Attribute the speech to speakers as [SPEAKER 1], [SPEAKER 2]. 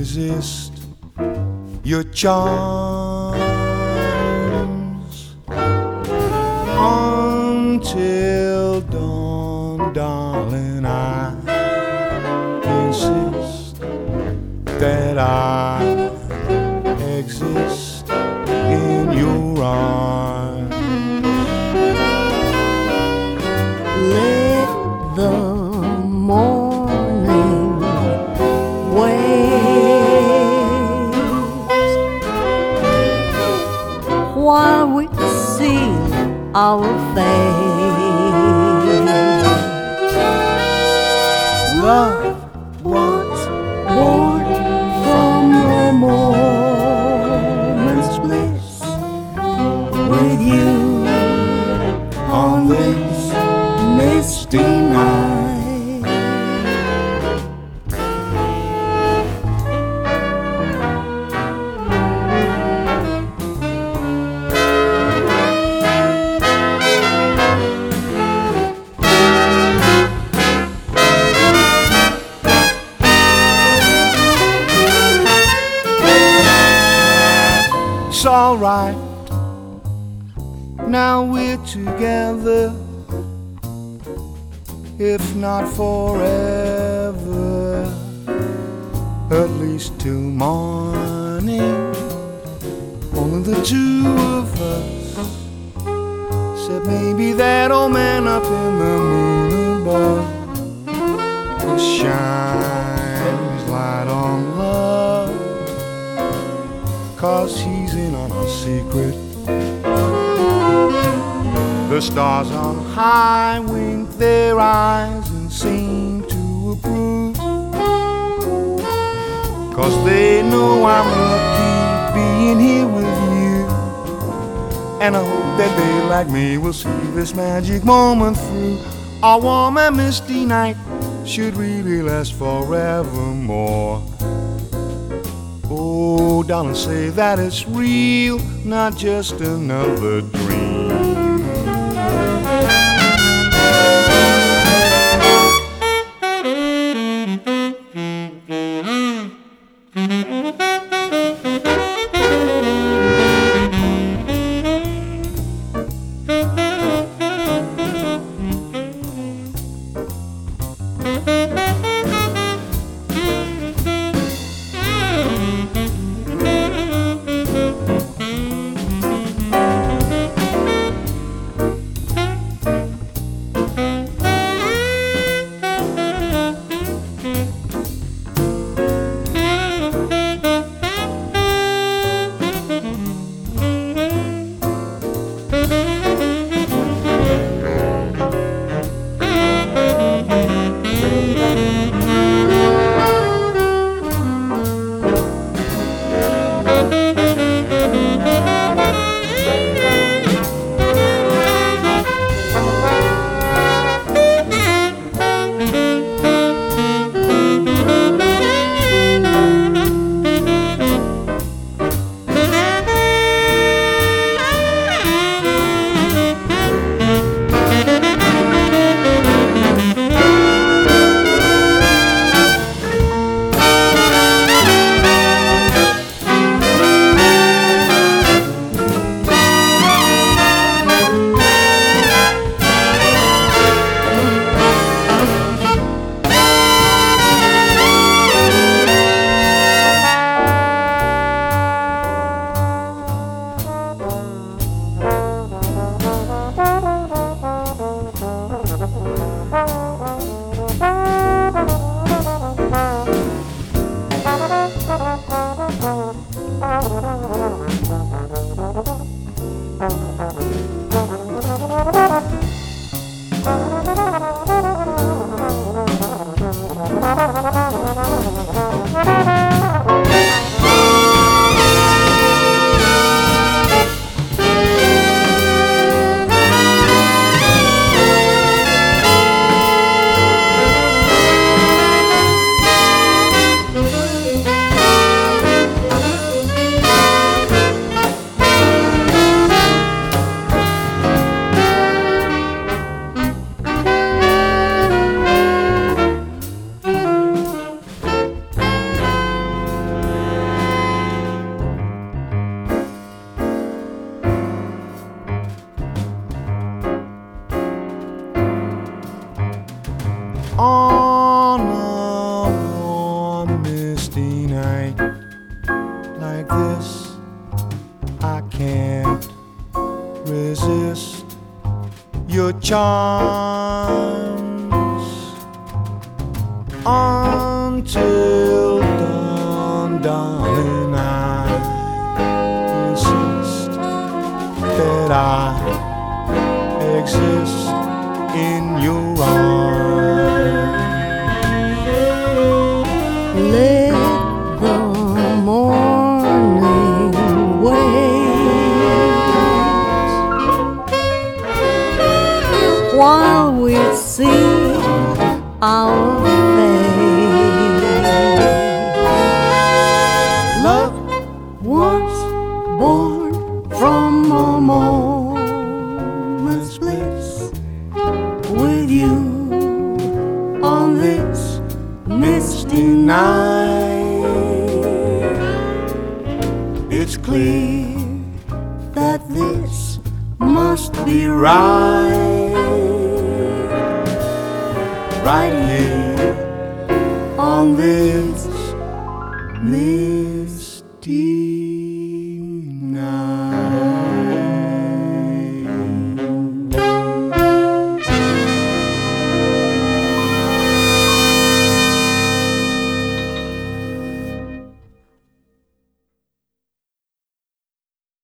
[SPEAKER 1] resist your charms until dawn, darling. I insist that I exist in your arms.
[SPEAKER 2] Let the morning wait while we see our fate. Love was born from a moment's bliss with you on this misty night.
[SPEAKER 1] It's all right, now we're together, if not forever, at least till morning. Only the two of us, said maybe that old man up in the moon above will shine his light on love, 'cause he's in on our secret. The stars on high wink their eyes and seem to approve, 'cause they know I'm lucky being here with you. And I hope that they like me will see this magic moment through. Our warm and misty night should really last forevermore. Oh, darling, say that it's real, not just another dream. night like this, I can't resist your charms until dawn, darling. I insist that I exist in your arms.
[SPEAKER 2] Let the morning wait while we see our fate.
[SPEAKER 1] Love
[SPEAKER 2] Was born from a moment's bliss with you on this misty night.
[SPEAKER 1] it's clear
[SPEAKER 2] That this must be right,
[SPEAKER 1] right here
[SPEAKER 2] on this
[SPEAKER 1] misty